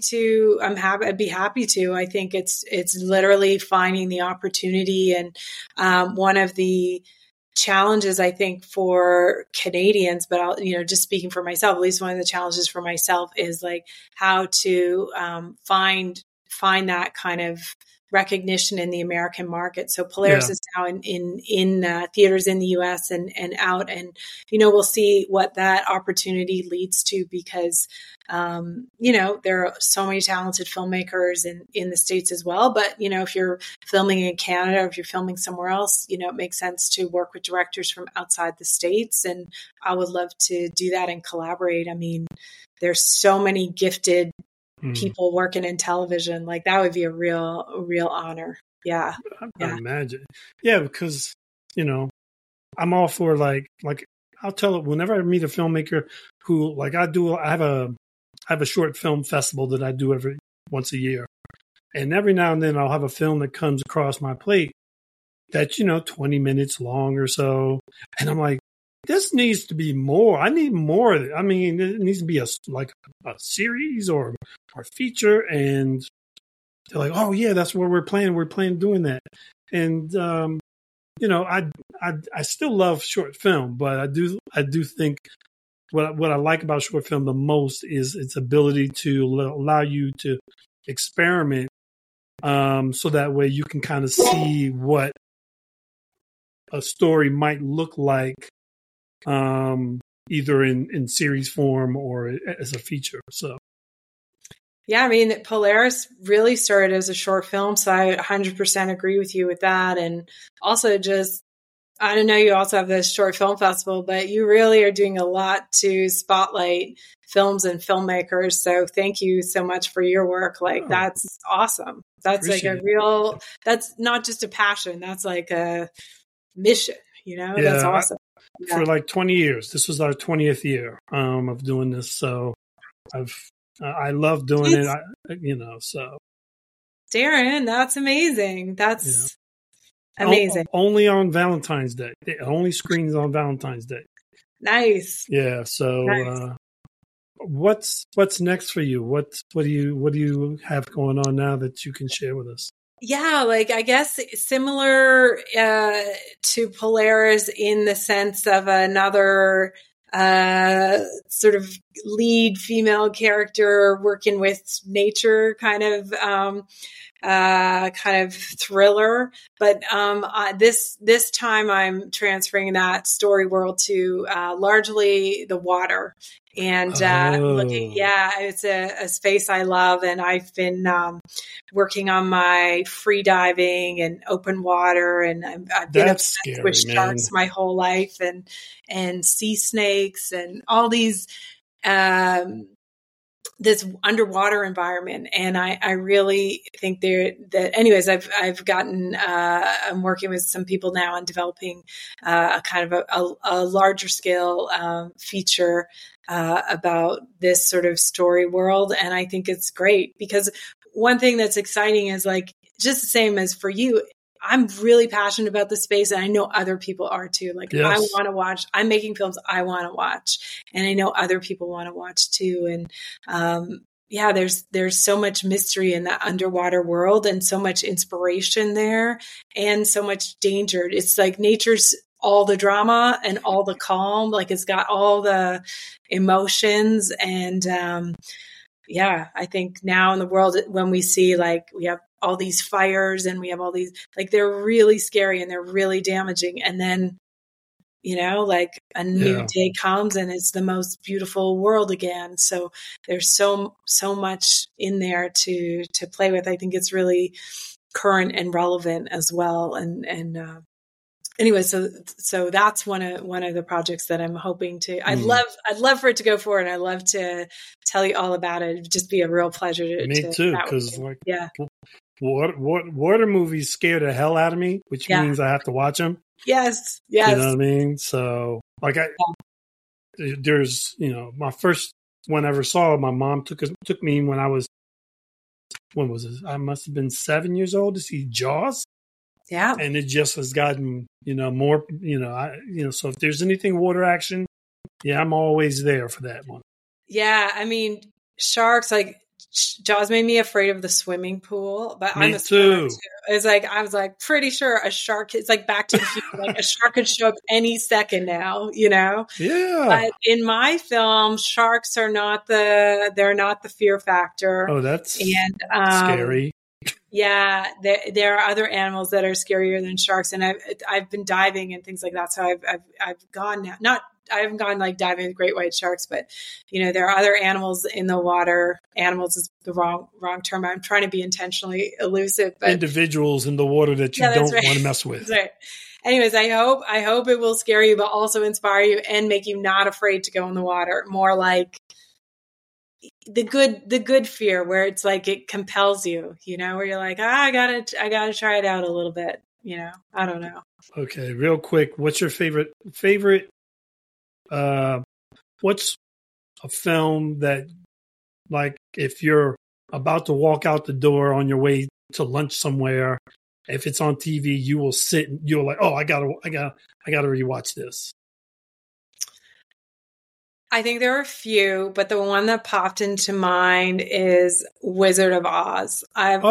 be happy to. I think it's literally finding the opportunity. And one of the challenges, I think, for Canadians, but I'll, you know, just speaking for myself, at least one of the challenges for myself is like how to find that kind of recognition in the American market. So Polaris is now in theaters in the US and out, and, you know, we'll see what that opportunity leads to, because, you know, there are so many talented filmmakers in the States as well. But, you know, if you're filming in Canada, or if you're filming somewhere else, you know, it makes sense to work with directors from outside the States. And I would love to do that and collaborate. I mean, there's so many gifted people working in television. Like that would be a real honor. Yeah. I imagine. Yeah, because, you know, I'm all for like I'll tell it whenever I meet a filmmaker who, like, I have a short film festival that I do once a year. And every now and then I'll have a film that comes across my plate that's, you know, 20 minutes long or so. And I'm like, this needs to be more. I need more. I mean, it needs to be a series or a feature. And they're like, oh yeah, that's what we're planning. We're planning doing that. And, you know, I still love short film, but I do think what I like about short film the most is its ability to allow you to experiment, so that way you can kind of see what a story might look like, either in series form or as a feature. So. Yeah, I mean, Polaris really started as a short film, so I 100% agree with you with that. And also just, I don't know, you also have this short film festival, but you really are doing a lot to spotlight films and filmmakers. So thank you so much for your work. Like, that's awesome. That's like a real, that's not just a passion. That's like a mission, you know, that's awesome. For like 20 years, this was our 20th year of doing this. So I love doing it, so. Darren, that's amazing. That's amazing. Only on Valentine's Day. It only screens on Valentine's Day. Nice. Yeah. So, nice. What's next for you? What do you have going on now that you can share with us? Yeah, like I guess similar to Polaris in the sense of another sort of lead female character working with nature kind of thriller. But this time I'm transferring that story world to largely the water. And it's a space I love, and I've been working on my free diving and open water, and I've been obsessed with sharks my whole life, and sea snakes, and all these this underwater environment. And I really think anyways, I've gotten, I'm working with some people now on developing a kind of a larger scale feature about this sort of story world. And I think it's great because one thing that's exciting is like, just the same as for you, I'm really passionate about the space, and I know other people are too. Like, yes. I want to watch. I'm making films I want to watch, and I know other people want to watch too. And there's so much mystery in that underwater world, and so much inspiration there, and so much danger. It's like nature's all the drama and all the calm. Like, it's got all the emotions, and I think now in the world, when we see like we have all these fires and we have all these, like, they're really scary and they're really damaging. And then, like a new day comes and it's the most beautiful world again. So there's so much in there to play with. I think it's really current and relevant as well. And anyway, so that's one of the projects that I'm hoping to. I'd love for it to go forward. I'd love to tell you all about it. It'd just be a real pleasure to. Me too, because water movies scare the hell out of me, which means I have to watch them. Yes. You know what I mean? So like there's my first one I ever saw. My mom took me when I was, when was it? I must have been 7 years old, to see Jaws. Yeah. And it just has gotten, more, so if there's anything water action, I'm always there for that one. Yeah. I mean, sharks, like Jaws made me afraid of the swimming pool, but me I'm a swimmer too. It's like, I was like pretty sure a shark, it's like Back to the Future, like a shark could show up any second now, Yeah. But in my film, sharks are they're not the fear factor. Oh, that's scary. Yeah, there are other animals that are scarier than sharks, and I've been diving and things like that. So I've gone now. I haven't gone like diving with great white sharks, but there are other animals in the water. Animals is the wrong term. I'm trying to be intentionally elusive, but individuals in the water that you don't want to mess with. That's right. Anyways, I hope it will scare you, but also inspire you and make you not afraid to go in the water. More like the good fear, where it's like it compels you, where you're like, I gotta try it out a little bit, I don't know. Okay, real quick, what's your favorite what's a film that, like, if you're about to walk out the door on your way to lunch somewhere, if it's on TV, you will sit and you're like, oh, I gotta rewatch this? I think there are a few, but the one that popped into mind is Wizard of Oz. It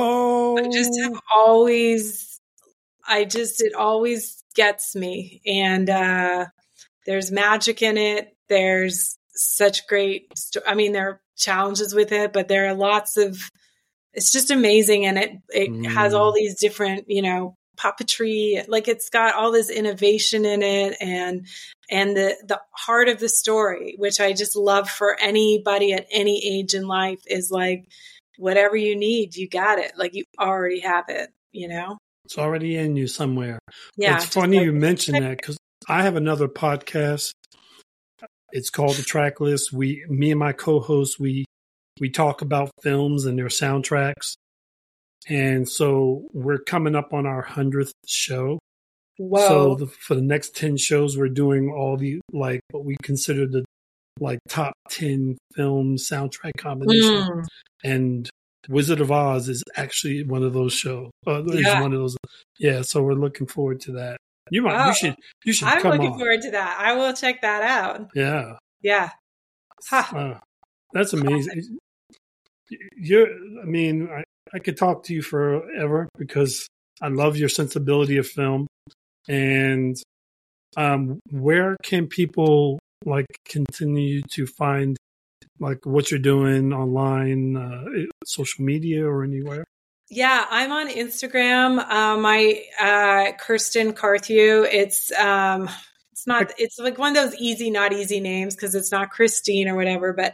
always gets me. And there's magic in it. There's such great, there are challenges with it, but there are lots of, it's just amazing. And it has all these different, puppetry. Like it's got all this innovation in it, and the heart of the story, which I just love for anybody at any age in life, is like, whatever you need, you got it. Like you already have it, you know? It's already in you somewhere. Yeah. It's funny you mention that, because I have another podcast. It's called The Track List. Me and my co-host, we talk about films and their soundtracks. And so we're coming up on our 100th show. Whoa. So for the next 10 shows, we're doing all the, like, what we consider the, like, top 10 film soundtrack combinations. And Wizard of Oz is actually one of those shows. Is one of those. Yeah, so we're looking forward to that. You should I'm come looking on. forward to that. I will check that out. Yeah. Yeah. Huh. That's amazing. I could talk to you forever because I love your sensibility of film. And where can people like continue to find like what you're doing online, social media or anywhere? Yeah, I'm on Instagram. My Kirsten Carthew. It's like one of those easy, not easy names because it's not Christine or whatever. But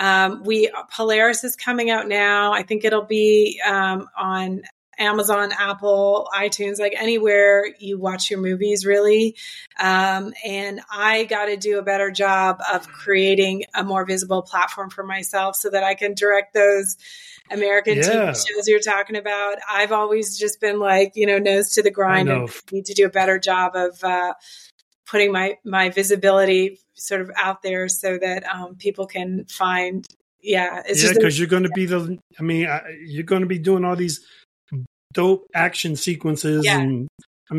Polaris is coming out now. I think it'll be on Amazon, Apple, iTunes, like anywhere you watch your movies, really. And I got to do a better job of creating a more visible platform for myself so that I can direct those American TV shows you're talking about. I've always just been like, nose to the grind and need to do a better job of putting my visibility sort of out there so that people can find. Because you're going to be you're going to be doing all these dope action sequences. Yeah. And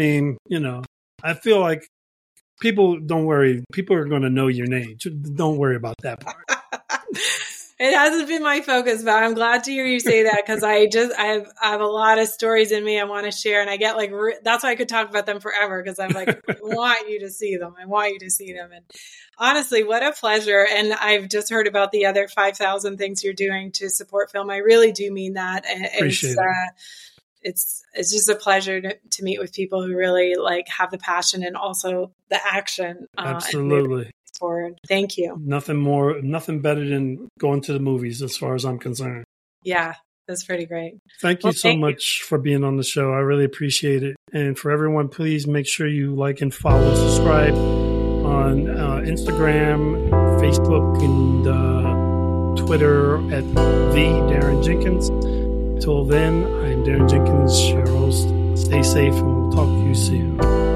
I feel like don't worry. People are going to know your name. Don't worry about that part. It hasn't been my focus, but I'm glad to hear you say that because I have a lot of stories in me I want to share, and I get like that's why I could talk about them forever because I'm like I want you to see them. I want you to see them, and honestly, what a pleasure! And I've just heard about the other 5,000 things you're doing to support film. I really do mean that. Appreciate it. It's just a pleasure to meet with people who really like have the passion and also the action. Absolutely. Forward. Thank you. Nothing better than going to the movies as far as I'm concerned. Yeah, that's pretty great. Thank you so much for being on the show. I really appreciate it. And for everyone, please make sure you like and follow, subscribe on Instagram, Facebook, and Twitter at the Darren Jenkins. Till then, I'm Darren Jenkins, your host. Stay safe, and we'll talk to you soon.